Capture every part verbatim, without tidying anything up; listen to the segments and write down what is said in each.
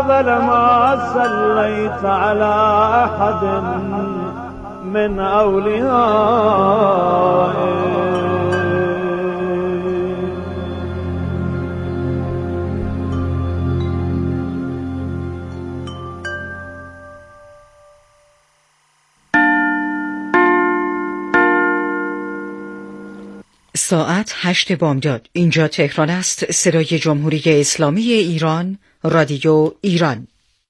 أفضل ما صليت على أحد من أوليائك. ساعت هشت بامداد. اینجا تهران است. صدای جمهوری اسلامی ایران، رادیو ایران.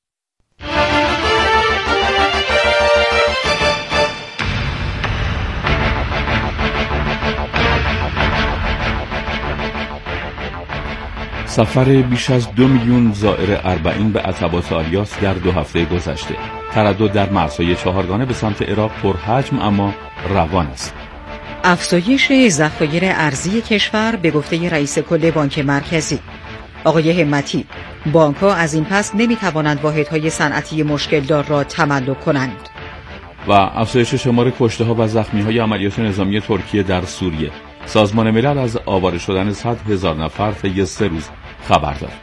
سفر بیش از دو میلیون زائر اربعین به عتبات آلیاس در دو هفته گذشته. تردد در مرزهای چهارگانه به سمت عراق پرحجم اما روان است. افزایش ذخایر ارزی کشور به گفته رئیس کل بانک مرکزی. آقای همتی: بانک‌ها از این پس نمی‌توانند واحدهای صنعتی مشکل‌دار را تملک کنند. و افزایش شمار کشته‌ها و زخمی‌های عملیات نظامی ترکیه در سوریه. سازمان ملل از آواره شدن صد هزار نفر طی سه روز خبر داد.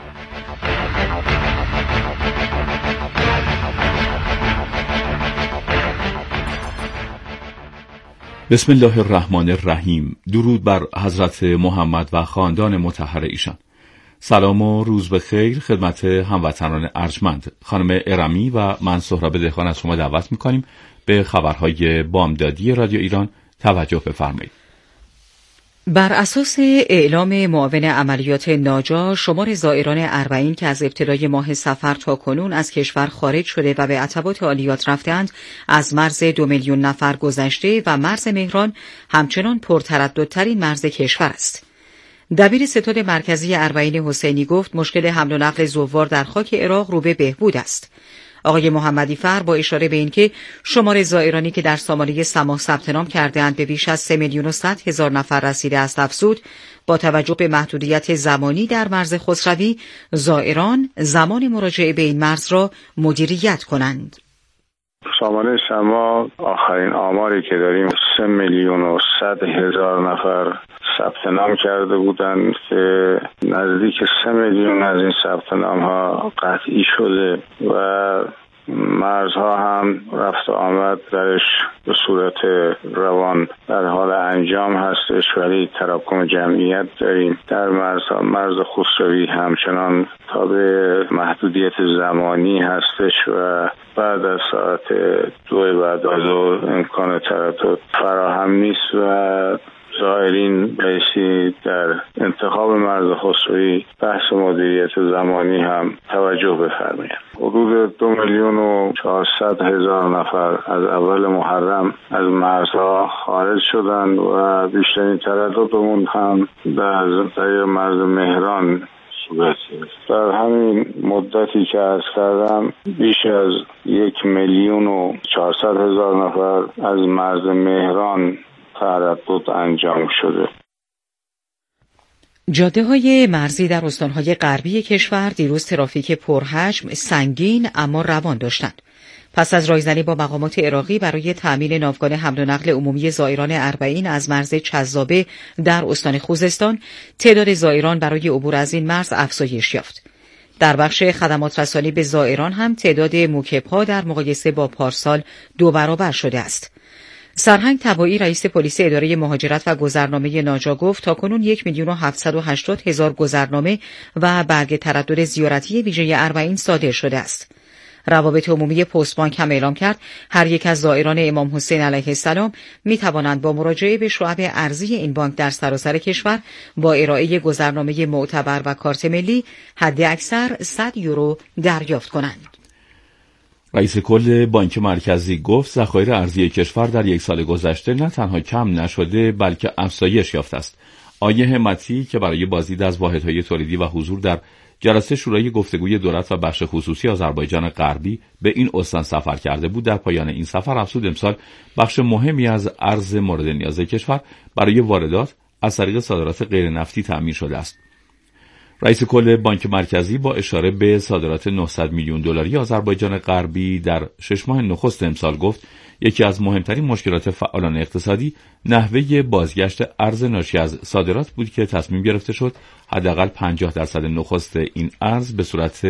بسم الله الرحمن الرحیم. درود بر حضرت محمد و خاندان مطهر ایشان. سلام و روز بخیر خدمت هموطنان ارجمند. خانم ارمی و من سهراب دهقان از شما دعوت می‌کنیم به خبرهای بامدادی رادیو ایران توجه بفرمایید. بر اساس اعلام معاون عملیات ناجا، شمار زائران اربعین که از ابتدای ماه صفر تا کنون از کشور خارج شده و به عتبات آلیات رفتند از مرز دو میلیون نفر گذشته و مرز مهران همچنان پرترددترین مرز کشور است. دبیر ستاد مرکزی اربعین حسینی گفت مشکل حمل و نقل زوار در خاک عراق رو به بهبود است. آقای محمدی فر با اشاره به اینکه شمار زائرانی که در سامانه سماح ثبت نام کرده‌اند به بیش از سه میلیون و صد هزار نفر رسیده است افزود با توجه به محدودیت زمانی در مرز خسروی زائران زمان مراجعه به این مرز را مدیریت کنند. سامانه سماح آخرین آماری که داریم سه میلیون و صد هزار نفر ثبت نام کرده بودند که نزدیک سه میلیون از این ثبت نام ها قطعی شده و مرزها هم رفت و آمد درش به صورت روان در حال انجام هستش، ولی تراکم جمعیت داریم در مرزها. مرز خسروی همچنان تابع محدودیت زمانی هستش و بعد از ساعت دو بعد از ظهر امکان تردد فراهم نیست و زائرین بایستی در انتخاب مرز خسروی بحث مدیریت زمانی هم توجه بفرمایند. حدود دو میلیون و چهارصد هزار نفر از اول محرم از مرزها خارج شدند و بیشترین ترددمون هم در در مرز مهران صورت گرفت. در همین مدتی که عرض کردم بیش از یک میلیون و چهارصد هزار نفر از مرز مهران تردد انجام شده. جاده‌های مرزی در استان‌های غربی کشور دیروز ترافیک پرحجم، سنگین اما روان داشتند. پس از رایزنی با مقامات عراقی برای تأمین ناوگان حمل و نقل عمومی زائران اربعین از مرز چذابه در استان خوزستان، تعداد زائران برای عبور از این مرز افزایش یافت. در بخش خدمات رسانی به زائران هم تعداد موکب‌ها در مقایسه با پارسال دو برابر شده است. سرهنگ طباعی رئیس پلیس اداره مهاجرت و گذرنامه ناجا گفت تاکنون یک میلیون و هفتصد و هشتاد هزار گذرنامه و برگ تردد زیارتی ویژه اربعین صادر شده است. روابط عمومی پست بانک هم اعلام کرد هر یک از زائران امام حسین علیه السلام می توانند با مراجعه به شعب ارزی این بانک در سراسر کشور با ارائه گذرنامه معتبر و کارت ملی حد اکثر صد یورو دریافت کنند. رئیس کل بانک مرکزی گفت ذخایر ارزی کشور در یک سال گذشته نه تنها کم نشده بلکه افزایش یافته است. آقای همتی که برای بازدید از واحدهای تولیدی و حضور در جلسه شورای گفتگوی دولت و بخش خصوصی آذربایجان غربی به این استان سفر کرده بود، در پایان این سفر افزود امسال بخش مهمی از ارز مورد نیاز کشور برای واردات از طریق صادرات غیر نفتی تأمین شده است. رئیس کل بانک مرکزی با اشاره به صادرات نهصد میلیون دلاری آذربایجان غربی در شش ماه نخست امسال گفت یکی از مهمترین مشکلات فعالان اقتصادی نحوه بازگشت ارز ناشی از صادرات بود که تصمیم گرفته شد حداقل پنجاه درصد نخست این ارز به صورت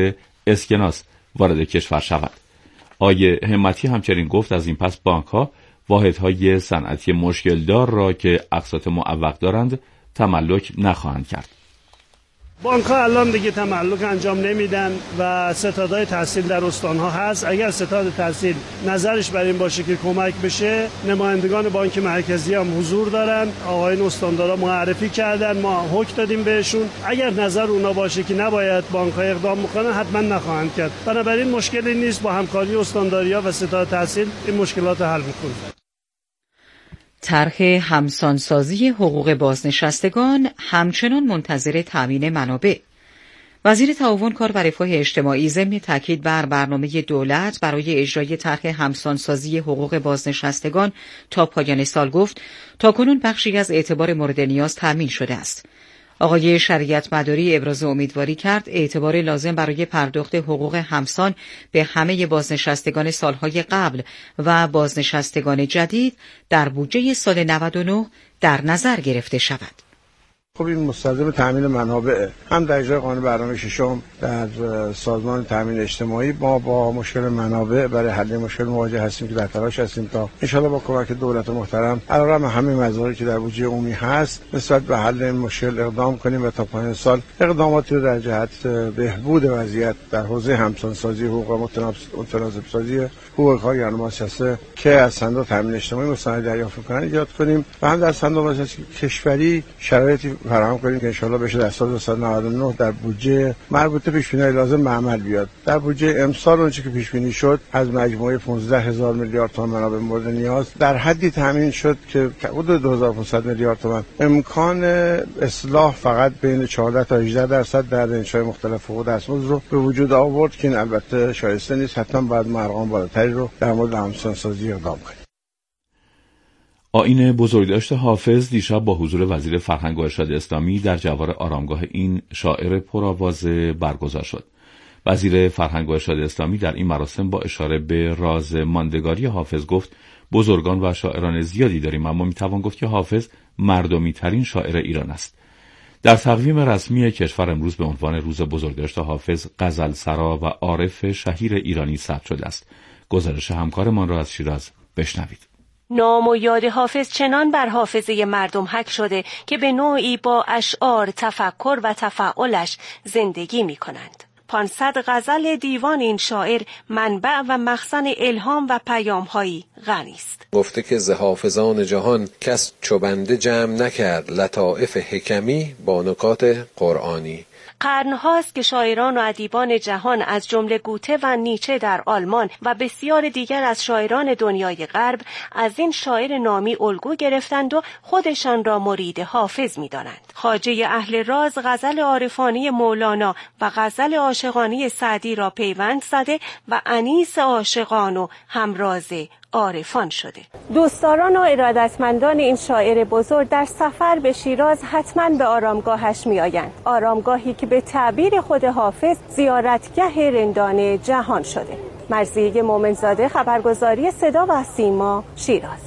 اسکناس وارد کشور شود. آقای همتی همچنین گفت از این پس بانک‌ها واحدهای صنعتی مشکلدار را که اقساط معوق دارند تملک نخواهند کرد. بانک‌ها الان دیگه تملک انجام نمیدن و ستادهای تحصیل در استان‌ها هست. اگر ستاد تحصیل نظرش بر این باشه که کمک بشه، نمایندگان بانک مرکزی هم حضور دارن، آقایان استاندارا معرفی کردن، ما حکم دادیم بهشون. اگر نظر اونا باشه که نباید بانک‌ها اقدام بکنن، حتما نخواهند کرد. بنابراین مشکلی نیست، با همکاری استانداریا و ستاد تحصیل این مشکلات حل می‌کنیم. طرح همسانسازی حقوق بازنشستگان همچنان منتظر تامین منابع. وزیر تعاون کار و رفاه اجتماعی ضمن تاکید بر برنامه دولت برای اجرای طرح همسانسازی حقوق بازنشستگان تا پایان سال گفت تاکنون بخشی از اعتبار مورد نیاز تامین شده است. آقای شریعت مداری ابراز امیدواری کرد اعتبار لازم برای پرداخت حقوق همسان به همه بازنشستگان سالهای قبل و بازنشستگان جدید در بودجه سال نود و نه در نظر گرفته شود. خب این مستلزم تامین منابع هم در اجرای قانون برنامه ششم در سازمان تامین اجتماعی ما با مشکل منابع برای حل مشکل مواجه هستیم که در تلاش هستیم تا ان شاءالله با کمک دولت محترم علیرغم همه مزایایی که در بودجه عمومی هست نسبت به حل این مشکل اقدام کنیم و تا پایان سال اقداماتی رو در جهت بهبود وضعیت در حوزه همسانسازی حقوق متناسب سازی حقوق کارگران بازنشسته که از صندوق تامین اجتماعی مستند دریافت کنند ایجاد کنیم و هم در صندوق بازنشستگی کشوری شرایطی فراهم کنیم که ان شاءالله بشه در سال دو نود و نه در بودجه مربوط به پیش‌بینی‌های لازم به عمل بیاد. در بودجه امسال اونچه که پیش بینی شد از مجموعه پانزده هزار میلیارد تومان منابع مورد نیاز در حدی تامین شد که حدود دو هزار و پانصد میلیارد تومان. امکان اصلاح فقط بین چهارده تا هجده درصد در انشاء مختلف حقوق دستمزد رو به وجود آورد که این البته شایسته نیست، حتما باید ارقام بالاتری رو در مورد همسانسازی اقدام کنیم. آیین بزرگداشت حافظ دیشب با حضور وزیر فرهنگ و ارشاد اسلامی در جوار آرامگاه این شاعر پرآوازه برگزار شد. وزیر فرهنگ و ارشاد اسلامی در این مراسم با اشاره به راز ماندگاری حافظ گفت بزرگان و شاعران زیادی داریم اما میتوان گفت که حافظ مردمی ترین شاعر ایران است. در تقویم رسمی کشور امروز به عنوان روز بزرگداشت حافظ غزل سرا و عارف شهیر ایرانی ثبت شده است. گزارش همکارمان را از شیراز بشنوید. نام و یاد حافظ چنان بر حافظه مردم حک شده که به نوعی با اشعار تفکر و تفاعلش زندگی می کنند. پانصد غزل دیوان این شاعر منبع و مخزن الهام و پیام‌هایی غنی است. گفته که ز حافظان جهان کس چو بنده جمع نکرد لطائف حکمی با نکات قرآنی. قرن‌هاست که شاعران و ادیبان جهان از جمله گوته و نیچه در آلمان و بسیار دیگر از شاعران دنیای غرب از این شاعر نامی الگو گرفتند و خودشان را مرید حافظ می‌دانند. خواجه اهل راز غزل عارفانه مولانا و غزل عاشقانه سعدی را پیوند زده و انیس عاشقان و همراز عارفان شده. دوستداران و ارادتمندان این شاعر بزرگ در سفر به شیراز حتما به آرامگاهش می آیند. آرامگاهی که به تعبیر خود حافظ زیارتگاه رندان جهان شده. مرضیه مومنزاده، خبرگزاری صدا و سیما، شیراز.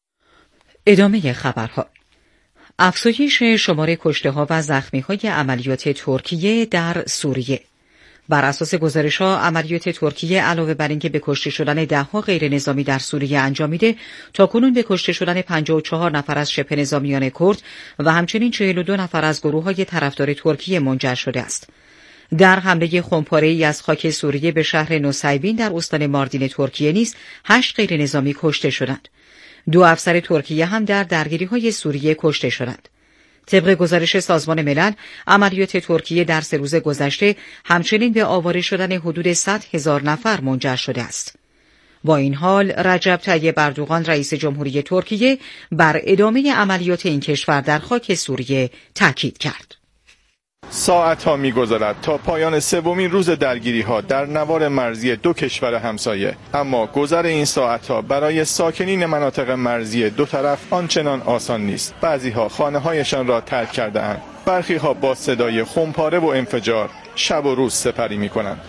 ادامه خبرها. افزایش شمار کشته‌ها و زخمی‌های عملیات ترکیه در سوریه. بر اساس گزارش‌ها عملیات ترکیه علاوه بر اینکه به کشته شدن ده‌ها غیر نظامی در سوریه انجامیده، تاکنون به کشته شدن پنجاه و چهار نفر از شبه نظامیان کرد و همچنین چهل و دو نفر از گروه‌های طرفدار ترکیه منجر شده است. در حمله خمپاره‌ای از خاک سوریه به شهر نوسیبین در استان ماردین ترکیه نیز هشت غیر نظامی کشته شدند. دو افسر ترکیه هم در درگیری‌های سوریه کشته شدند. طبق گزارش سازمان ملل، عملیات ترکیه در سه روز گذشته همچنین به آواره شدن حدود صد هزار نفر منجر شده است. با این حال، رجب طیب اردوغان رئیس جمهوری ترکیه بر ادامه عملیات این کشور در خاک سوریه تاکید کرد. ساعت‌ها می‌گذرد تا پایان سومین روز درگیری‌ها در نوار مرزی دو کشور همسایه، اما گذر این ساعت‌ها برای ساکنین مناطق مرزی دو طرف آنچنان آسان نیست. بعضی‌ها خانه‌هایشان را ترک کرده‌اند. برخی‌ها با صدای خمپاره و انفجار شب و روز سپری می‌کنند.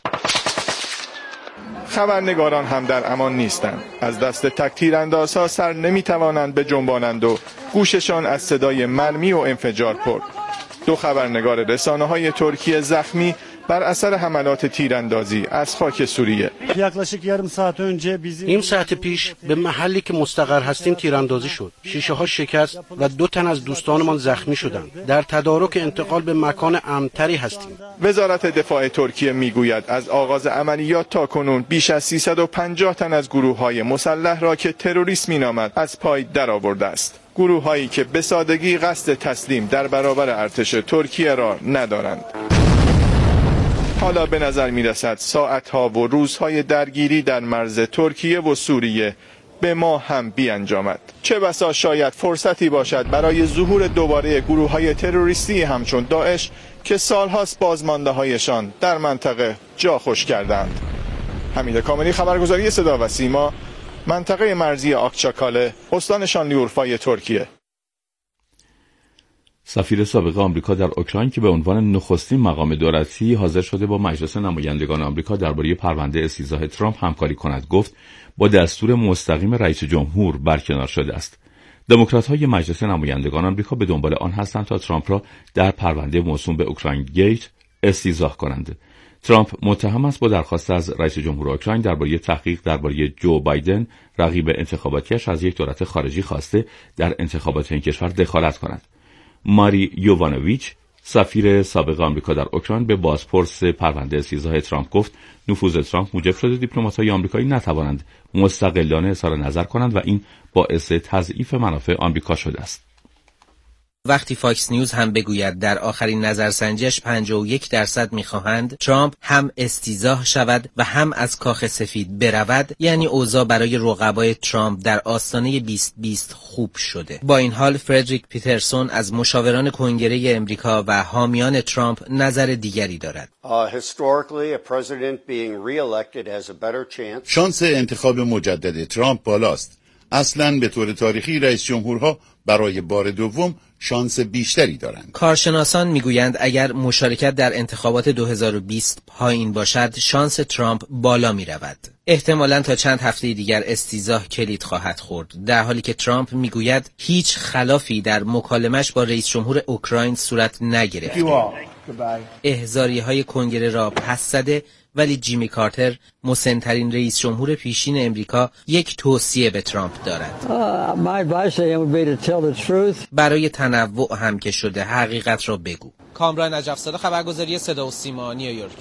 خبرنگاران هم در امان نیستند. از دست تک‌تیراندازها سر نمی‌توانند بجنبانند و گوششان از صدای مرمی و انفجار پر. دو خبرنگار رسانه‌های ترکیه زخمی بر اثر حملات تیراندازی از خاک سوریه. نیم ساعت پیش به محلی که مستقر هستیم تیراندازی شد. شیشه ها شکست و دو تن از دوستانمان زخمی شدند. در تدارک انتقال به مکان امن‌تری هستیم. وزارت دفاع ترکیه میگوید از آغاز عملیات تا کنون بیش از سیصد و پنجاه تن از گروه‌های مسلح را که تروریست می‌نامد از پای درآورده است. گروه‌هایی که به سادگی قصد تسلیم در برابر ارتش ترکیه را ندارند. حالا به نظر می‌رسد ساعت‌ها و روزهای درگیری در مرز ترکیه و سوریه به ما هم بیانجامد. چه بسا شاید فرصتی باشد برای ظهور دوباره گروه‌های تروریستی همچون داعش که سالهاست بازمانده‌هایشان در منطقه جا خوش کردند. حمید کاملی، خبرگزاری صدا و سیما، منطقه مرزی آکچاکاله، استان شانلیورفای ترکیه. سفیر سابق آمریکا در اوکراین که به عنوان نخستین مقام دولتی حاضر شده با مجلس نمایندگان آمریکا درباره پرونده استیضاح ترامپ همکاری کند، گفت با دستور مستقیم رئیس جمهور برکنار شده است. دموکرات‌های مجلس نمایندگان آمریکا به دنبال آن هستند تا ترامپ را در پرونده موسوم به اوکراین گیت استیضاح کنند. ترامپ متهم است با درخواست از رئیس جمهور اوکراین درباره تحقیق درباره جو بایدن رقیب انتخاباتیش از یک دولت خارجی خواسته در انتخابات این کشور دخالت کند. ماری یووانوویچ، سفیر سابق آمریکا در اوکراین، به بازپرس پرونده استیضاح ترامپ گفت نفوذ ترامپ موجب شده دیپلمات‌های آمریکایی نتوانند مستقلانه اظهار نظر کنند و این باعث تضعیف منافع آمریکا شده است. وقتی فاکس نیوز هم بگوید در آخرین نظرسنجیش پنجاه و یک درصد میخواهند ترامپ هم استیضاح شود و هم از کاخ سفید برود، یعنی اوضاع برای رقبای ترامپ در آستانه بیست بیست خوب شده. با این حال فردریک پیترسون از مشاوران کنگره امریکا و حامیان ترامپ نظر دیگری دارد. شانس انتخاب مجدد ترامپ بالاست. اصلاً به طور تاریخی رئیس جمهورها برای بار دوم شانس بیشتری دارند. کارشناسان میگویند اگر مشارکت در انتخابات دو هزار و بیست پایین باشد، شانس ترامپ بالا می رود. احتمالاً تا چند هفته دیگر استیضاح کلید خواهد خورد، در حالی که ترامپ میگوید هیچ خلافی در مکالمش با رئیس جمهور اوکراین صورت نگرفت. احضاریه‌های کنگره را پس زده، ولی جیمی کارتر، مسن‌ترین رئیس جمهور پیشین امریکا، یک توصیه به ترامپ دارد. برای تنوع هم که شده حقیقت را بگو. کامران نجف‌زاده، خبرگزاری صدا و سیما، نیویورک.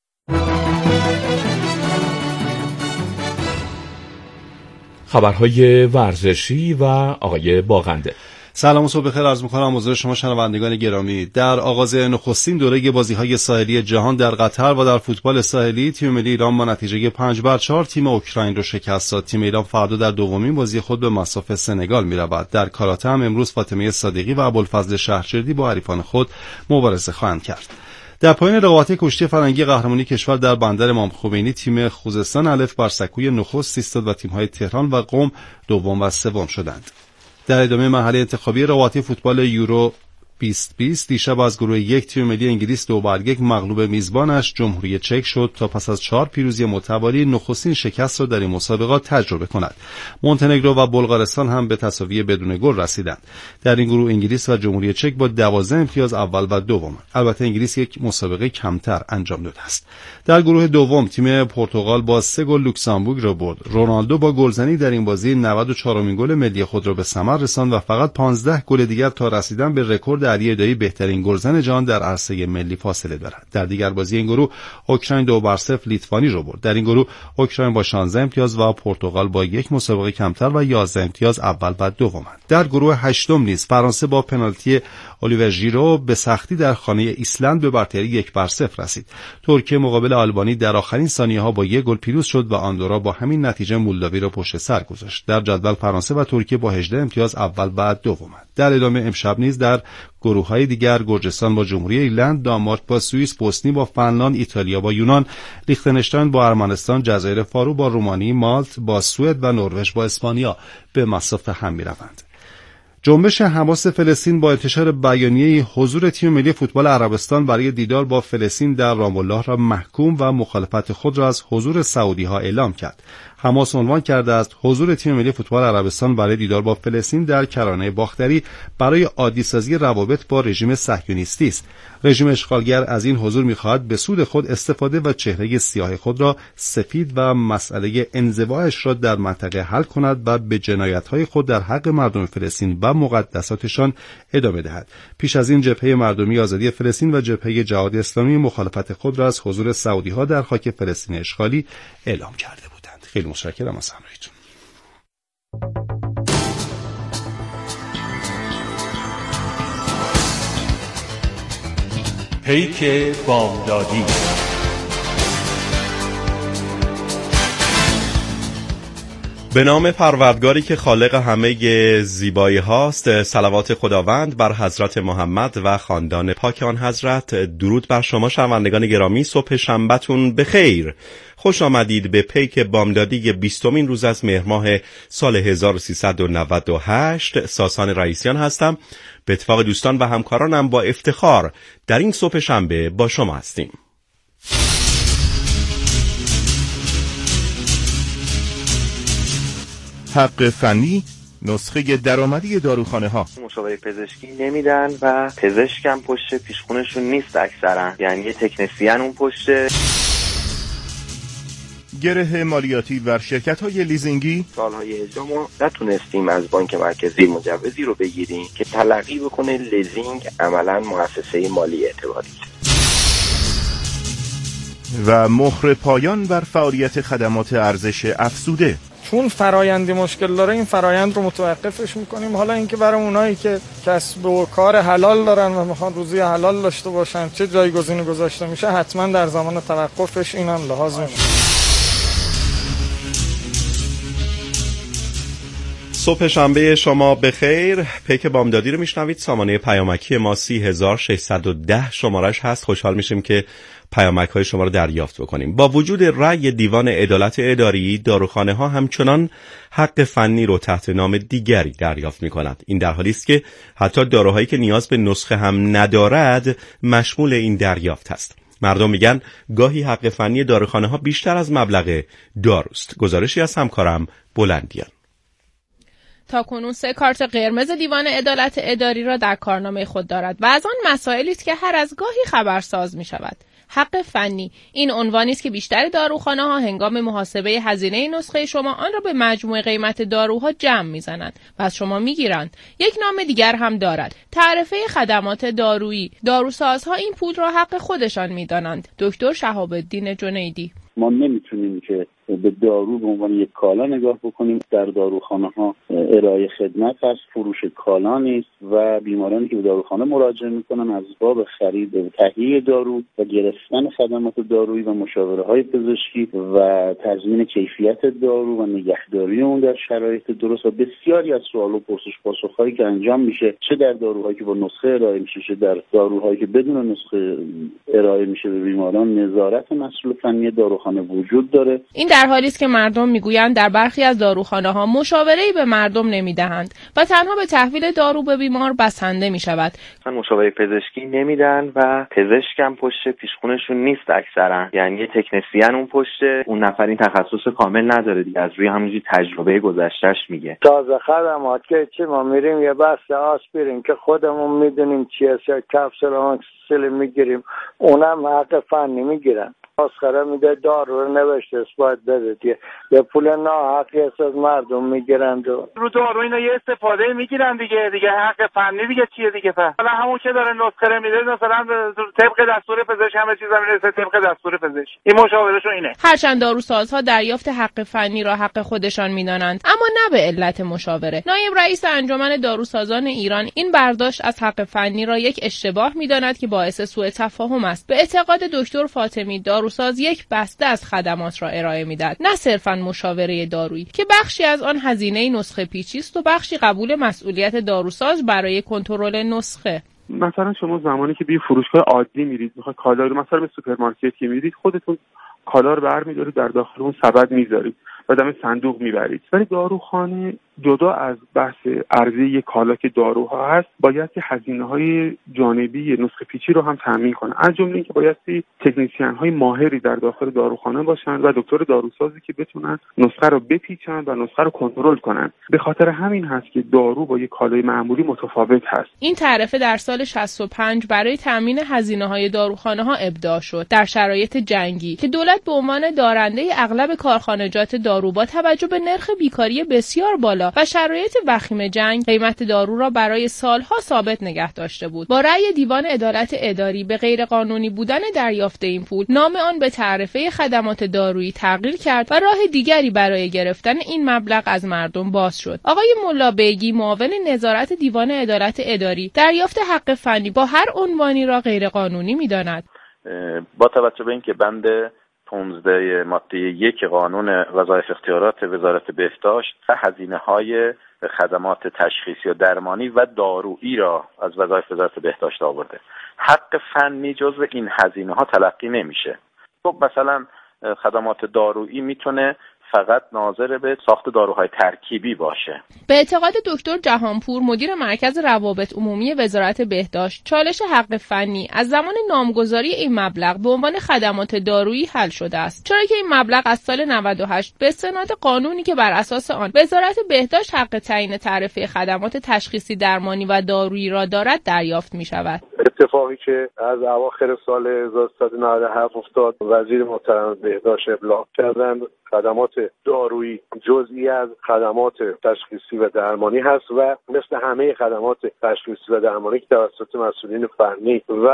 خبرهای ورزشی و آقای باغنده. سلام و صبح بخیر عرض می‌کنم حضور شما شنوندگان گرامی. در آغاز نخستین دوره بازی‌های ساحلی جهان در قطر و در فوتبال ساحلی، تیم ملی ایران با نتیجه پنج بر چهار تیم اوکراین را شکست داد. تیم ایران فردا در دومین بازی خود به مصاف سنگال می‌رود. در کاراته هم امروز فاطمه صادقی و ابوالفضل شهرجردی با حریفان خود مبارزه خواهند کرد. در پایان رقابت کشتی فرنگی قهرمانی کشور در بندر امام خمینی، تیم خوزستان الف بر سکوی نخست ایستاد و تیم‌های تهران و قم دوم و سوم شدند. در ادامه مرحله انتخابی رقابت فوتبال یورو بیست بیست دیشب از گروه یک تیم ملی انگلیس دو بر یک مغلوب میزبانش جمهوری چک شد تا پس از چهار پیروزی متوالی نخستین شکست را در این مسابقات تجربه کند. مونتنگرو و بلغارستان هم به تساوی بدون گل رسیدند. در این گروه انگلیس و جمهوری چک با دوازده امتیاز اول و دوم. البته انگلیس یک مسابقه کمتر انجام داده است. در گروه دوم تیم پرتغال با سه گل لوکزامبورگ را برد. رونالدو با گلزنی در این بازی نود و چهارمین گل ملی خود را به ثمر رساند و فقط پانزده گل دیگر تا رسیدن به رکورد علی ادایی بهترین گلزن جهان در عرصه ملی فاصله دارد. در دیگر بازی این گروه اوکراین دو بر صفر لیتوانی را برد. در این گروه اوکراین با شانزده امتیاز و پرتغال با یک مسابقه کمتر و یازده امتیاز اول و دومند. در گروه هشتم نیز فرانسه با پنالتی الیور ژیرو به سختی در خانه ایسلند به برتری یک بر صفر رسید. ترکیه مقابل آلبانی در آخرین ثانیه‌ها با یک گل پیروز شد و آندورا با همین نتیجه مولداوی را پشت سر گذاشت. در جدول فرانسه و ترکیه با هجده امتیاز اول و دومند. در ادامه امشب نیز در گروه‌های دیگر گرجستان با جمهوری ایرلند، دانمارک با سوئیس، بوسنی با فنلاند، ایتالیا با یونان، لیختنشتاین با ارمنستان، جزایر فارو با رومانی، مالت با سوئد و نروژ با اسپانیا به مصاف هم می‌روند. جنبش حماس فلسطین با انتشار بیانیه حضور تیم ملی فوتبال عربستان برای دیدار با فلسطین در رام الله را محکوم و مخالفت خود را از حضور سعودی‌ها اعلام کرد. حماس عنوان کرده است حضور تیم ملی فوتبال عربستان برای دیدار با فلسطین در کرانه باختری برای عادی‌سازی روابط با رژیم صهیونیستی است. رژیم اشغالگر از این حضور می‌خواهد به سود خود استفاده و چهره سیاه خود را سفید و مسئله انزواش را در منطقه حل کند و به جنایت‌های خود در حق مردم فلسطین و مقدساتشان ادامه دهد. پیش از این جبهه مردمی آزادی فلسطین و جبهه جهاد اسلامی مخالفت خود را از حضور سعودی‌ها در خاک فلسطین اشغالی اعلام کرده بودند. خیلی متشکرم از همراهیتون. پیک بامدادی. به نام پروردگاری که خالق همه زیبایی هاست، صلوات خداوند بر حضرت محمد و خاندان پاک آن حضرت. درود بر شما شنوندگان گرامی، صبح شنبه‌تون بخیر. خوش آمدید به پیک بامدادی بیستمین روز از مهر ماه سال هزار و سیصد و نود و هشت. ساسان رئیسیان هستم. به اتفاق دوستان و همکارانم با افتخار در این صبح شنبه با شما هستیم. حق فنی، نسخه درآمدی داروخانه ها. مشاوره پزشکی نمیدن و پزشکم پشت پیشخونشون نیست اکثرا، یعنی یه تکنسین اون پشت. گره مالیاتی و شرکت های لیزینگی. سالهای اجرا ما نتونستیم از بانک مرکزی مجوزی رو بگیریم که تلقی بکنه لیزینگ عملا مؤسسه مالی اعتباری و مهر پایان بر فعالیت خدمات ارزش افزوده. چون فرایندی مشکل داره این فرایند رو متوقفش میکنیم. حالا اینکه برای اونایی که کسب و کار حلال دارن و میخوان روزی حلال داشته باشن چه جایگزینی گذاشته میشه، حتما در زمان توقفش اینم لحاظ میشه. صبح شنبه شما بخیر. پیک بامدادی رو میشنوید. سامانه پیامکی ما سی هزار و ششصد و ده شمارش هست. خوشحال میشیم که پیامک های شما رو دریافت بکنیم. با وجود رأی دیوان عدالت اداری، داروخانه ها همچنان حق فنی رو تحت نام دیگری دریافت می کند. این در حالی است که حتی داروهایی که نیاز به نسخه هم ندارد مشمول این دریافت است. مردم میگن گاهی حق فنی داروخانه ها بیشتر از مبلغ داروست. گزارشی از همکارم بلندیان. تاکنون سه کارت قرمز دیوان عدالت اداری را در کارنامه خود دارد و از آن مسائلی است که هر از گاهی خبرساز می شود. حق فنی این عنوانی است که بیشتر داروخانه ها هنگام محاسبه هزینه نسخه شما آن را به مجموع قیمت داروها جمع می‌زنند و از شما می‌گیرند. یک نام دیگر هم دارد، تعرفه خدمات دارویی. داروسازها این پول را حق خودشان می‌دانند. دکتر شهاب الدین جنیدی: ما نمیتونیم که به دارو به عنوان یک کالا نگاه بکنیم. در داروخانه ها ارائه خدمت هست، فروش کالا نیست و بیمارانی که به داروخانه مراجعه میکنن از باب خرید و تهیه دارو و گرفتن خدمات دارویی و مشاوره های پزشکی و تضمین کیفیت دارو و نگهداری اون در شرایط درست و بسیاری از سوال و پرسش پاسخ‌هایی که انجام میشه، چه در داروهایی که با نسخه ارائه میشه چه در داروهایی که بدون نسخه ارائه میشه به بیماران، نظارت مسئول فنی داروخانه وجود داره. این در حالی است که مردم میگویند در برخی از داروخانه‌ها مشاوره‌ای به مردم نمیدهند و تنها به تحویل دارو به بیمار بسنده میشود. مشاوره پزشکی نمیدن و پزشکم پشت پیشخونشون نیست اکثرا، یعنی یه تکنسین اون پشت، اون نفر این تخصص کامل نداره دیگه، از روی همونجوری تجربه گذشتهش میگه. تازه خدمات که چی ما میریم یه بسته آسپرین که خودمون میدونیم چیه، یا کپسول آموکسیسیلین میگیریم، اونم حق فنی میگیرن. آسخره میده دارو رو نوشته باید بده دیگه، یه پول ناحقی از مردم میگیرن و رو دارو اینا یه استفاده میگیرن دیگه دیگه حق فنی دیگه چیه دیگه. پس حالا همون که داره نسخه میده مثلا طبق دستور پزشک همه چیزا میرسه طبق دستور پزشک، این مشاورهشون اینه. هرچند داروسازها دریافت حق فنی را حق خودشان میدانند اما نه به علت مشاوره. نایب رئیس انجمن داروسازان ایران این برداشت از حق فنی را یک اشتباه میداند که باعث سوء تفاهم است. به اعتقاد دکتر فاطمی داروساز یک بسته از خدمات را ارائه میدهد، نه صرفاً مشاوره دارویی که بخشی از آن هزینه نسخه پیچی است و بخشی قبول مسئولیت داروساز برای کنترل نسخه. مثلا شما زمانی که به فروشگاه عادی میرید میخواید کالا رو، مثلا به سوپرمارکت که میرید خودتون کالا رو برمی‌دارید در داخل اون سبد میذارید و دم صندوق میبرید، ولی داروخانه جدا از بحث عرضه یک کالا که داروها هست، باید که هزینه‌های جانبی نسخه پیچی رو هم تامین کنه. از جمله اینکه باید تکنسین‌های ماهری در داخل داروخانه باشن و دکتر داروسازی که بتونن نسخه رو بپیچن و نسخه رو کنترل کنن. به خاطر همین هست که دارو با یک کالای معمولی متفاوت هست. این تعرفه در سال شصت و پنج برای تامین هزینه‌های داروخانه‌ها ابداع شد در شرایط جنگی که دولت به عنوان دارنده اغلب کارخانجات دارو با توجه به نرخ بیکاری بسیار بالا و شرایط وخیم جنگ قیمت دارو را برای سالها ثابت نگه داشته بود. با رأی دیوان عدالت اداری به غیرقانونی بودن دریافت این پول، نام آن به تعرفه خدمات دارویی تغییر کرد و راه دیگری برای گرفتن این مبلغ از مردم باز شد. آقای ملابیگی، معاون نظارت دیوان عدالت اداری، دریافت حق فنی با هر عنوانی را غیرقانونی می‌داند. با توجه به اینکه بند پانزده ماده یک قانون وظایف اختیارات وزارت بهداشت و هزینه‌های خدمات تشخیصی و درمانی و دارویی را از وظایف وزارت بهداشت آورده، حق فنی جزو این هزینه‌ها تلقی نمیشه. خب مثلا خدمات دارویی میتونه فقط ناظر به ساخت داروهای ترکیبی باشه. به اعتقاد دکتر جهانپور، مدیر مرکز روابط عمومی وزارت بهداشت، چالش حق فنی از زمان نامگذاری این مبلغ به عنوان خدمات دارویی حل شده است، چرا که این مبلغ از سال نود و هشت به استناد قانونی که بر اساس آن وزارت بهداشت حق تعیین تعرفه خدمات تشخیصی درمانی و دارویی را دارد دریافت می شود. اتفاقی که از اواخر سال هزار و سیصد و نود و هفت افتاد، وزیر محترم بهداشت ابلاغ کردند خدمات دارویی جزئی از خدمات تشخیصی و درمانی هست و مثل همه خدمات تشخیصی و درمانی که توسط مسئولین فنی و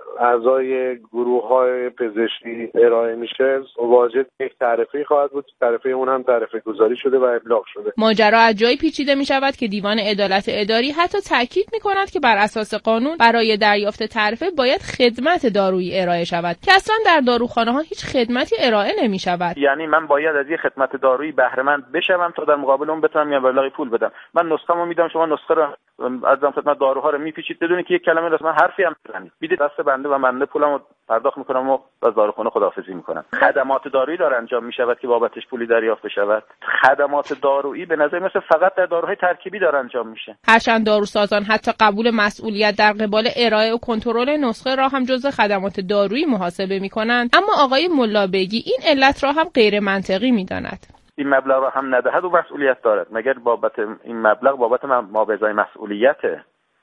اعضای گروه‌های پزشکی ارائه میشه، واجد یک تعرفه خواهد بود. تعرفه اون هم تعرفه گذاری شده و ابلاغ شده. ماجرا از جایی پیچیده می شود که دیوان عدالت اداری حتی تاکید می کند که بر اساس قانون برای دریافت تعرفه باید خدمت دارویی ارائه شود که اصلا در داروخانه ها هیچ خدمتی ارائه نمی شود. یعنی من باید از یه خدمت دارویی بهره مند بشم تا در مقابل اون بتونم یه مبلغی پول بدم. من نسخه‌مو میدم، شما نسخه رو از خدمت داروها رو میپیچید بدون که یک کلمه رسما حرفی هم بزنید، میدید دست بنده و بنده پولمو پرداخت میکنم و از داروخانه خداحافظی میکنم. خدمات دارویی داره انجام میشود که بابتش پولی دریافت بشود. خدمات دارویی به نظر مثل فقط در داروهای ترکیبی داره انجام میشه. هرچند داروسازان حتی قبول مسئولیت در قبال ارائه و کنترل نسخه را هم جزء خدمات دارویی محاسبه میکنند، اما آقای ملابیگی این علت را هم غیر منطقی میداند. این مبلغ را هم ندهد و مسئولیت دارد. مگر بابت این مبلغ بابت مابعضای مسئولیته،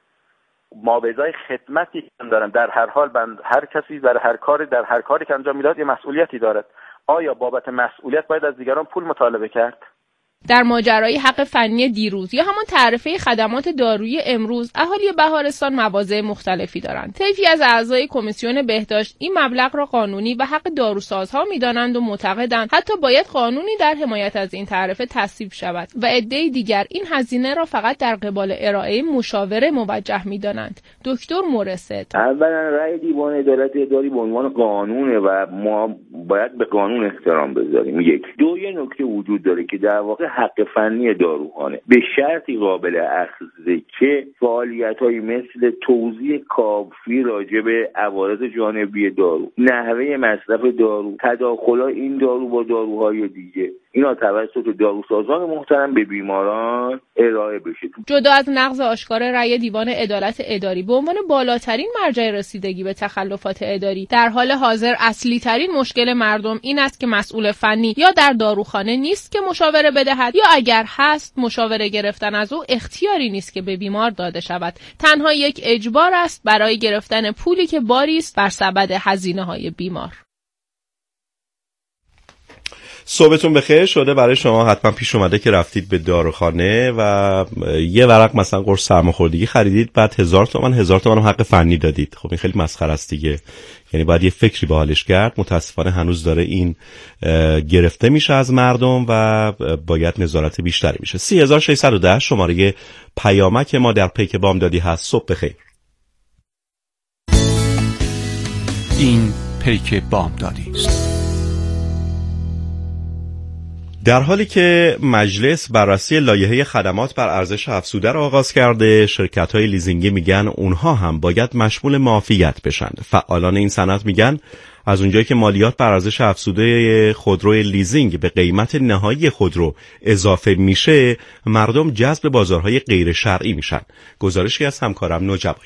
مابعضای خدمتی که دارن. در هر حال بند هر کسی در هر کاری در هر کاری که انجام میداد یه مسئولیتی دارد. آیا بابت مسئولیت باید از دیگران پول مطالبه کرد؟ در ماجرای حق فنی دیروز یا همان تعرفه خدمات دارویی امروز، اهالی بهارستان مواضع مختلفی دارند. طیفی از اعضای کمیسیون بهداشت این مبلغ را قانونی و حق داروسازها می‌دانند و معتقدند حتی باید قانونی در حمایت از این تعرفه تصویب شود و عده‌ای دیگر این هزینه را فقط در قبال ارائه مشاوره موجه می‌دانند. دکتر مرسد: اولا رأی دیوان عدالت اداری به عنوان قانونه و ما باید به قانون احترام بذاریم. یک. دو، یه نکته وجود داره که در واقع حق فنی داروخانه به شرطی قابل اخذه که فعالیت‌هایی مثل توضیح کافی راجع به عوارض جانبی دارو، نحوه مصرف دارو، تداخل‌های این دارو با داروهای دیگه، اینا توسط داروسازان محترم به بیماران ارائه بشه. جدا از نقض آشکار رأی دیوان عدالت اداری به عنوان بالاترین مرجع رسیدگی به تخلفات اداری، در حال حاضر اصلی ترین مشکل مردم این است که مسئول فنی یا در داروخانه نیست که مشاوره بدهد، یا اگر هست مشاوره گرفتن از او اختیاری نیست که به بیمار داده شود. تنها یک اجبار است برای گرفتن پولی که باری است بر سبد هزینه‌های بیمار. صبحتون بخیر. شده برای شما حتما پیش اومده که رفتید به داروخانه و یه ورق مثلا قرص سرماخوردگی خریدید، بعد هزار تومان هزار تومان هم حق فنی دادید. خب این خیلی مسخره است دیگه. یعنی باید یه فکری به حالش کرد. متاسفانه هنوز داره این گرفته میشه از مردم و باید نظارت بیشتری میشه. سه هزار و ششصد و ده شماره پیامک ما در پیک بامدادی هست. صبح بخیر. این پیک بامدادی است. در حالی که مجلس بررسی لایحه خدمات بر ارزش افزوده را آغاز کرده، شرکت‌های لیزینگی میگن اونها هم باید مشمول معافیت بشن. فعالان این صنعت میگن از اونجایی که مالیات بر ارزش افزوده خودروی لیزینگ به قیمت نهایی خودرو اضافه میشه، مردم جذب بازارهای غیر شرعی میشن. گزارشی از همکارم نوجبایی.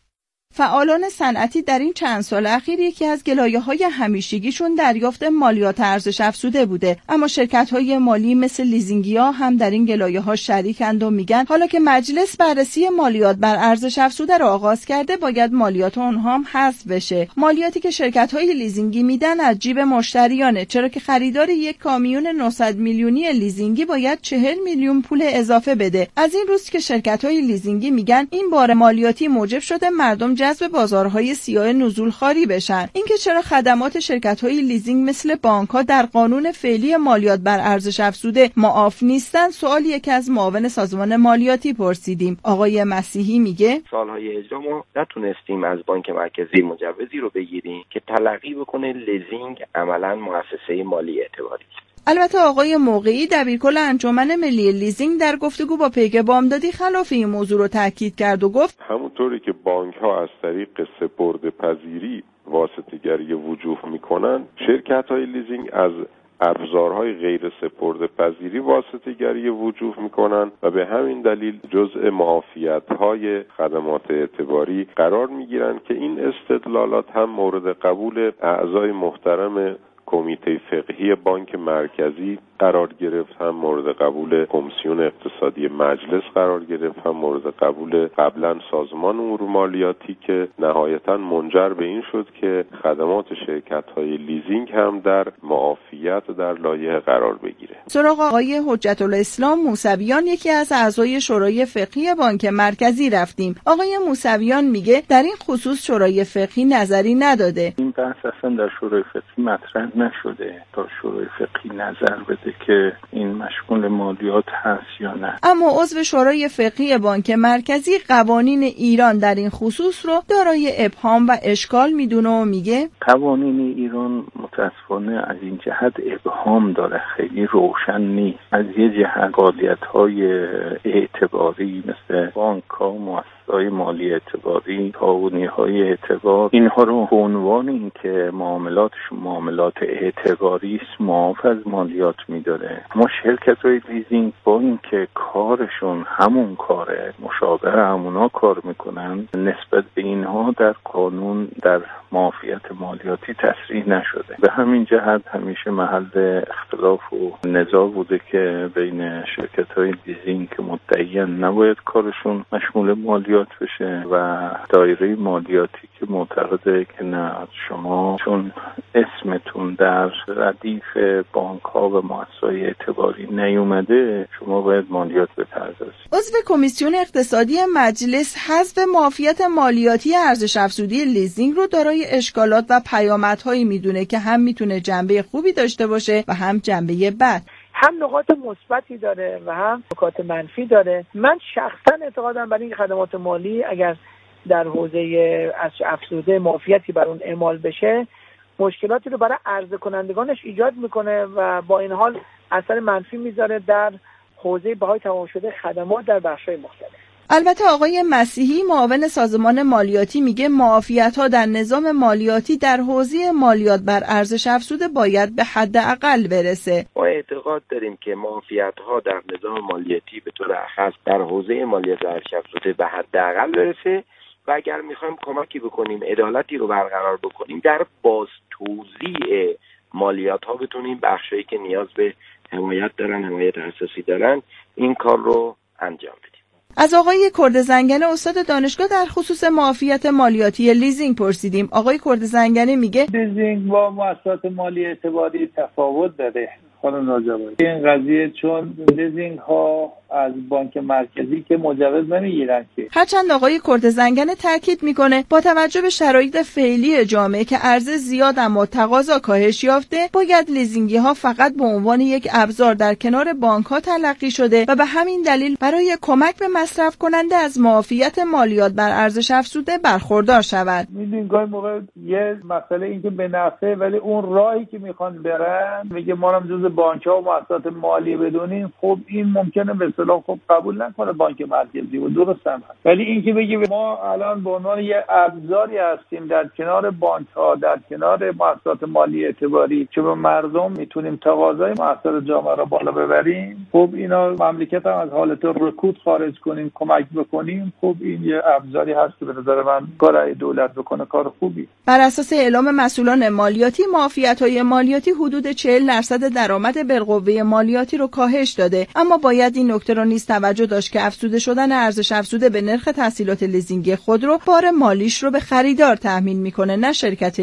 فعالان صنعتی در این چند سال اخیر یکی از گلایه‌های همیشگیشون دریافت مالیات ارزش افزوده بوده، اما شرکت‌های مالی مثل لیزینگیا هم در این گلایه‌ها شریکند و میگن حالا که مجلس بررسی مالیات بر ارزش افزوده را آغاز کرده، باید مالیات اونها هم حذف بشه. مالیاتی که شرکت‌های لیزینگی میدن از جیب مشتریانه، چرا که خریدار یک کامیون نهصد میلیونی لیزینگی باید چهل میلیون پول اضافه بده. از این روز که شرکت‌های لیزینگی میگن این بار مالیاتی موجب شده مردم جذب بازارهای سیاه نزولخواری بشن. اینکه چرا خدمات شرکت‌های لیزینگ مثل بانک‌ها در قانون فعلی مالیات بر ارزش افزوده معاف نیستن، سوال یک از معاون سازمان مالیاتی پرسیدیم. آقای مسیحی میگه سالهای اجرا ما نتونستیم از بانک مرکزی مجوزی رو بگیریم که تلقی بکنه لیزینگ عملاً مؤسسه مالی اعتباری. البته آقای موقعی دبیرکل انجمن ملی لیزینگ در گفتگو با پیک بامدادی خلاف این موضوع رو تاکید کرد و گفت همونطوری که بانک ها از طریق سپرده‌پذیری واسطه‌گری وجوه میکنن، شرکت های لیزینگ از ابزارهای غیر سپرده‌پذیری واسطه‌گری وجوه میکنن و به همین دلیل جزء معافیت‌های خدمات اعتباری قرار میگیرن که این استدلالات هم مورد قبول اعضای محترم کمیته فقهی بانک مرکزی قرار گرفت، هم مورد قبول کمیسیون اقتصادی مجلس قرار گرفت، هم مورد قبول قبلا سازمان امور مالیاتی که نهایتا منجر به این شد که خدمات شرکت‌های لیزینگ هم در معافیت در لایحه قرار بگیره. سراغ آقای حجت الاسلام موسویان، یکی از اعضای شورای فقهی بانک مرکزی رفتیم. آقای موسویان میگه در این خصوص شورای فقهی نظری نداده. این بحث اصلا در شورای فقهی مطرح نشده تا شورای فقهی نظر بده که این مشمول مالیات هست یا نه. اما عضو شورای فقهی بانک مرکزی قوانین ایران در این خصوص رو دارای ابهام و اشکال میدونه و میگه قوانین ایران متاسفانه از این جهت ابهام داره، خیلی روشن نیست. از یه جهت فعالیت‌های اعتباری مثل بانک‌ها، مؤسسه‌های مالی اعتباری، تعاونی‌های اعتبار، اینها رو به عنوان اینکه معاملاتشون معاملات اعتباری است معاف از مالیات میداره. ما شرکت‌های لیزینگ با اینکه کارشون همون کاره، مشابه همونا کار میکنن، نسبت به اینها در قانون در معافیت مالیاتی تصریح نشده. به همین جهت همیشه محل اختلاف و نزاع بوده که بین شرکت‌های لیزینگ که مدعیان نباید کارشون مشمول مالیات بشه و دایره مالیاتی که معتقده که نه، شما چون اسمتون در ردیف بانک‌ها و مؤسسه‌های اعتباری نیومده شما باید مالیات بپردازید. عضو کمیسیون اقتصادی مجلس حذف معافیت مالیاتی ارزش افزوده لیزینگ رو دارای اشکالات و پیامدهایی میدونه که هم میتونه جنبه خوبی داشته باشه و هم جنبه بد. هم نقاط مثبتی داره و هم نکات منفی داره. من شخصا اعتقادم بر این خدمات مالی اگر در حوزه ارزش افزوده معافیتی بر اون اعمال بشه، مشکلاتی رو برای عرضه کنندگانش ایجاد میکنه و با این حال اثر منفی میذاره در حوزه بهای تمام شده خدمات در بخش‌های مختلف. البته آقای مسیحی معاون سازمان مالیاتی میگه معافیت‌ها در نظام مالیاتی در حوزه مالیات بر ارزش افزوده باید به حداقل برسه. ما اعتقاد داریم که معافیت‌ها در نظام مالیاتی به طور اخص در حوزه مالیات ارزش افزوده به حداقل برسه و اگر میخوایم کمکی بکنیم، عدالتی رو برقرار بکنیم، در باز توزیع مالیات‌ها بتونیم بخشایی که نیاز به حمایت دارن، حمایت اساسی دارن، این کار رو انجام بدیم. از آقای کرد زنگنه استاد دانشگاه در خصوص معافیت مالیاتی لیزینگ پرسیدیم. آقای کرد زنگنه میگه لیزینگ با مؤسسات مالی اعتباری تفاوت داره. خانم ناجبایی، این قضیه چون لیزینگ ها از بانک مرکزی که مجوز نمیگیرن که. هرچند آقای کردزنگنه تاکید میکنه با توجه به شرایط فعلی جامعه که عرضه زیاد اما تقاضا کاهش یافته، باید لیزینگی ها فقط به عنوان یک ابزار در کنار بانک ها تلقی شده و به همین دلیل برای کمک به مصرف کننده از معافیت مالیات بر ارزش افزوده برخوردار شود. میدونین گاهی موقع یه مسئله این که به نفعه، ولی اون راهی که میخوان برن میگه ما هم جز بانک ها و مؤسسات مالی بدونیم، خب این ممکنه به اصطلاح خب قبول نکنه بانک مرکزی و درست هم هست. ولی این که بگه ما الان به عنوان یه ابزاری هستیم در کنار بانک ها، در کنار مؤسسات مالی اعتباری که به مردم میتونیم تقاضای مؤسسات جامعه را بالا ببریم، خب اینا مملکت هم از حالت رکود خارج کنیم، کمک بکنیم، خب این یه ابزاری هست که به نظر من کار دولت بکنه کار خوبی. بر اساس اعلام مسئولان مالیاتی، معافیت‌های مالیاتی حدود چهل درصد درآمد بالقوه مالیاتی رو کاهش داده، اما باید این نکته رو نیز توجه داشت که افزوده شدن ارزش افزوده به نرخ تسهیلات لیزینگی خودرو بار مالیش رو به خریدار تحمیل میکنه، نه شرکت